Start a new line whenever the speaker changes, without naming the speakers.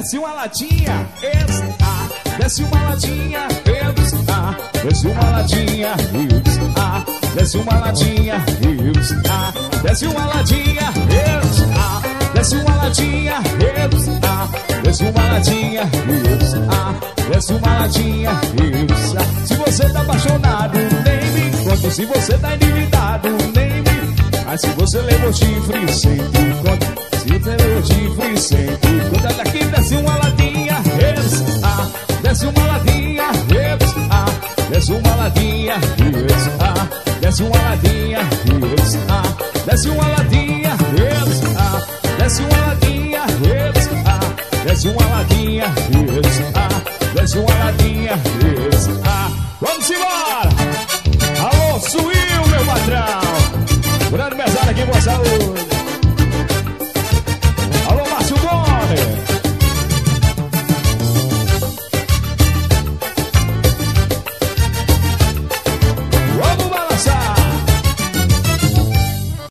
desce uma latinha, desce uma latinha, desce uma latinha, desce uma latinha, desce uma latinha, desce uma latinha, desce uma latinha, desce uma latinha. Se você tá apaixonado, nem me conte. Se você tá endividado, nem me. Mas se você levou chifre, sempre conte. Se você levou chifre, sempre conte. Olha aqui, desce uma latinha, desce uma latinha, desce uma latinha, desce uma latinha, desce uma latinha, desce uma latinha, desce uma latinha, desce uma latinha. Vamos embora! Alô, Suil, meu patrão! Grande mesada aqui, boa saúde!